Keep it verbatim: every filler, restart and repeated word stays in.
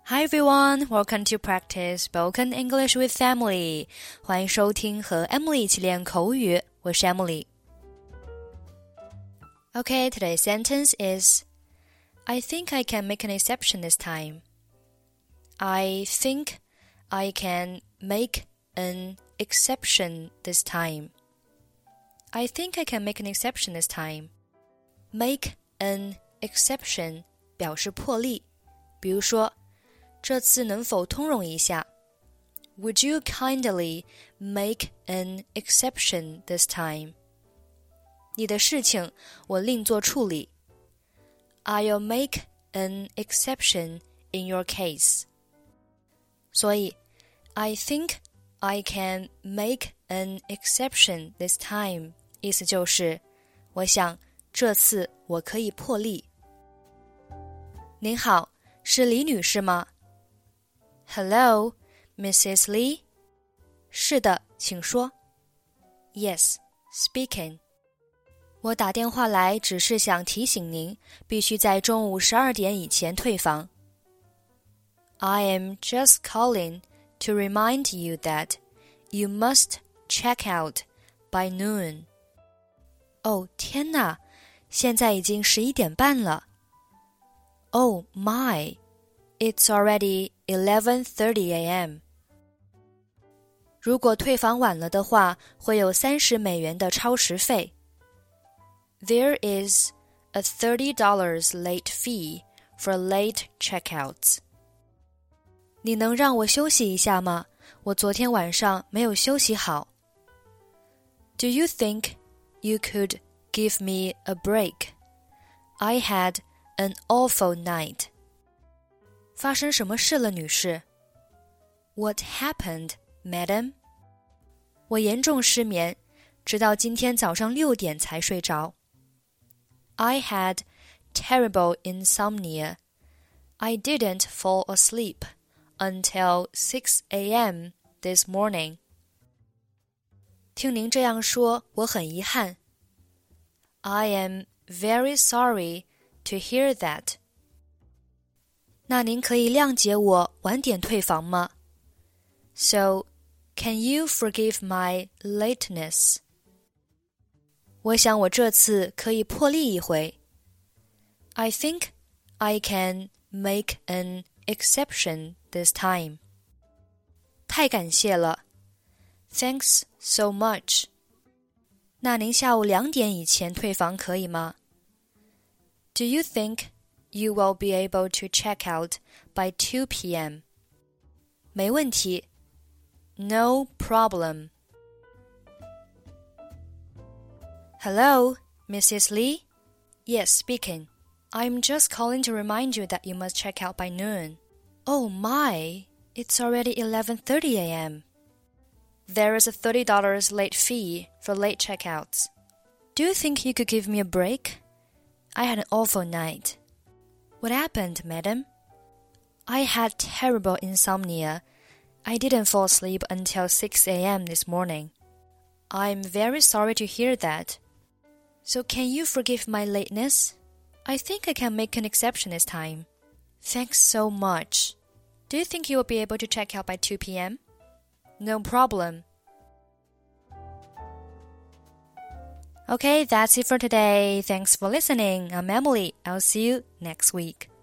Hi everyone, welcome to practice spoken English with Emily. 欢迎收听和 Emily 一起练口语，我是 Emily。Okay, today's sentence is I think I can make an exception this time. I think I can make an exception this time. I think I can make an exception this time. Make an exception 表示破例，比如说这次能否通融一下 Would you kindly make an exception this time? 你的事情我另作处理 I'll make an exception in your case. 所以 I think I can make an exception this time 意思就是我想这次我可以破例。您好，是李女士吗？Hello, Missus Lee? 是的，请说。Yes, speaking. 我打电话来只是想提醒您，必须在中午十二点以前退房。I am just calling to remind you that you must check out by noon. 哦，天哪，现在已经十一点半了。Oh my!It's already eleven thirty a m 如果退房晚了的话，会有三十美元的超时费。There is a thirty dollars late fee for late checkouts. 你能让我休息一下吗？我昨天晚上没有休息好。Do you think you could give me a break? I had an awful night.发生什么事了，女士 What happened, madam? 我严重失眠，直到今天早上六点才睡着。I had terrible insomnia. I didn't fall asleep until six a m this morning. 听您这样说，我很遗憾。I am very sorry to hear that.那您可以谅解我晚点退房吗 So, can you forgive my lateness? 我想我这次可以破例一回 I think I can make an exception this time. 太感谢了 Thanks so much. 那您下午两点以前退房可以吗 Do you think...You will be able to check out by two p m 没问题 No problem. Hello, Missus Lee? Yes, speaking. I'm just calling to remind you that you must check out by noon. Oh my, it's already eleven thirty a m There is a thirty dollars late fee for late checkouts. Do you think you could give me a break? I had an awful night.What happened, madam? I had terrible insomnia. I didn't fall asleep until six a m this morning. I'm very sorry to hear that. So can you forgive my lateness? I think I can make an exception this time. Thanks so much. Do you think you will be able to check out by two p m? No problem. Okay, that's it for today. Thanks for listening. I'm Emily. I'll see you next week.